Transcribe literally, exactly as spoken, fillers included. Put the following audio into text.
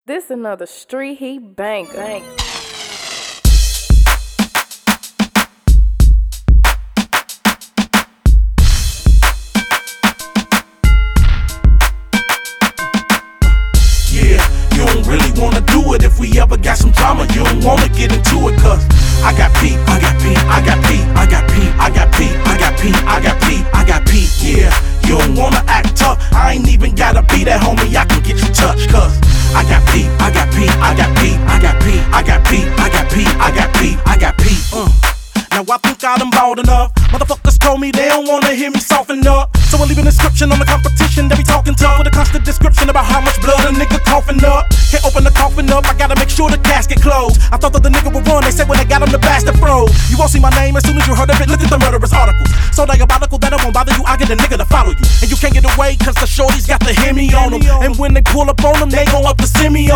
This another street heat bank. bank. Yeah, you don't really wanna do it if we ever got some drama. You don't wanna get into it, cause I got Pete, I got Pete, I got Pete, I got Pete, I got Pete, I got Pete, I got Pete, I got Pete. Yeah, you don't wanna act tough. I ain't even gotta be that homie, I can get you touched, cause I got Pete, I got Pete, I got Pete, I got Pete, I got Pete, I got Pete, I got Pete, I got Pete. Uh. Now I think I done balled enough. Motherfuckers told me they don't wanna hear me soften up. So I leave an inscription on the competition. They be talking tough with a constant description about how much blood a nigga coughing up. Can't open the coffin up, I gotta make sure the casket closed. I thought that the nigga would run, they said when they got him the bastard froze. You won't see my name as soon as you heard of it, look at the murderous articles. So diabolical that it won't bother you, I get a nigga to follow you. And you can't get away cause the shorties got the Hemi on them. And when they pull up on them, they gon' up the semi